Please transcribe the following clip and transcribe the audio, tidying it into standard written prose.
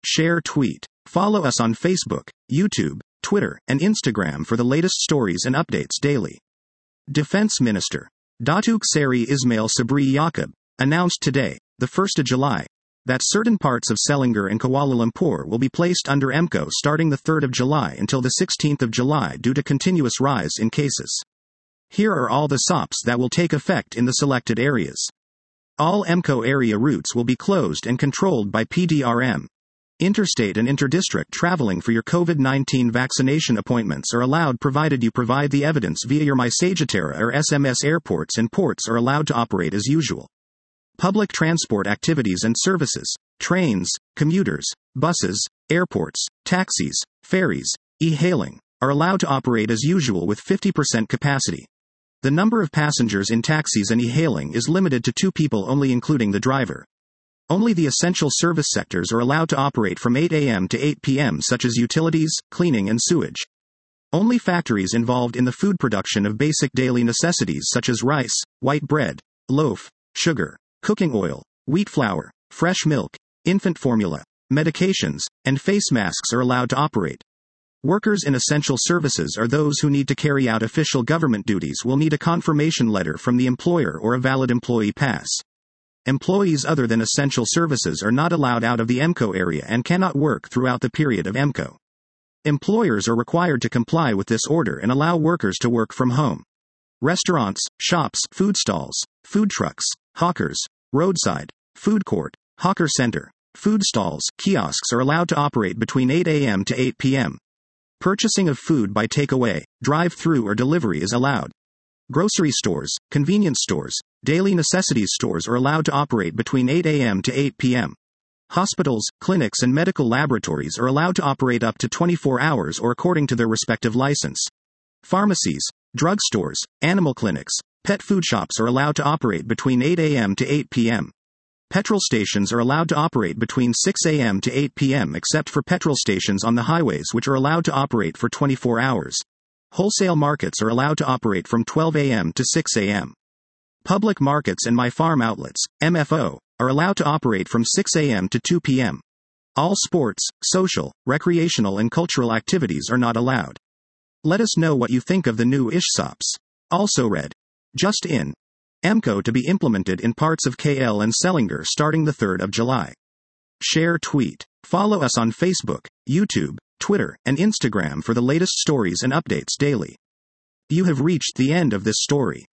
Share tweet. Follow us on Facebook, YouTube, Twitter, and Instagram for the latest stories and updates daily. Defense Minister Datuk Seri Ismail Sabri Yaakob announced today, the 1st of July, that certain parts of Selangor and Kuala Lumpur will be placed under EMCO starting the 3rd of July until the 16th of July due to continuous rise in cases. Here are all the SOPs that will take effect in the selected areas. All EMCO area routes will be closed and controlled by PDRM. Interstate and interdistrict traveling for your COVID-19 vaccination appointments are allowed provided you provide the evidence via your MySagittara or SMS. Airports and ports are allowed to operate as usual. Public transport activities and services, trains, commuters, buses, airports, taxis, ferries, e-hailing, are allowed to operate as usual with 50% capacity. The number of passengers in taxis and e-hailing is limited to 2 people only, including the driver. Only the essential service sectors are allowed to operate from 8 a.m. to 8 p.m., such as utilities, cleaning and sewage. Only factories involved in the food production of basic daily necessities such as rice, white bread, loaf, sugar, cooking oil, wheat flour, fresh milk, infant formula, medications, and face masks are allowed to operate. Workers in essential services or those who need to carry out official government duties will need a confirmation letter from the employer or a valid employee pass. Employees other than essential services are not allowed out of the EMCO area and cannot work throughout the period of EMCO. Employers are required to comply with this order and allow workers to work from home. Restaurants, shops, food stalls, food trucks, hawkers, roadside, food court, hawker center, food stalls, kiosks are allowed to operate between 8 a.m. to 8 p.m. Purchasing of food by takeaway, drive-through or delivery is allowed. Grocery stores, convenience stores, daily necessities stores are allowed to operate between 8 a.m. to 8 p.m. Hospitals, clinics and medical laboratories are allowed to operate up to 24 hours or according to their respective license. Pharmacies, drug stores, animal clinics, pet food shops are allowed to operate between 8 a.m. to 8 p.m. Petrol stations are allowed to operate between 6 a.m. to 8 p.m. except for petrol stations on the highways, which are allowed to operate for 24 hours. Wholesale markets are allowed to operate from 12 a.m. to 6 a.m. Public markets and My Farm outlets, MFO, are allowed to operate from 6 a.m. to 2 p.m. All sports, social, recreational and cultural activities are not allowed. Let us know what you think of the new SOPs. Also read. Just in. EMCO to be implemented in parts of KL and Selangor starting the 3rd of July. Share tweet. Follow us on Facebook, YouTube, Twitter, and Instagram for the latest stories and updates daily. You have reached the end of this story.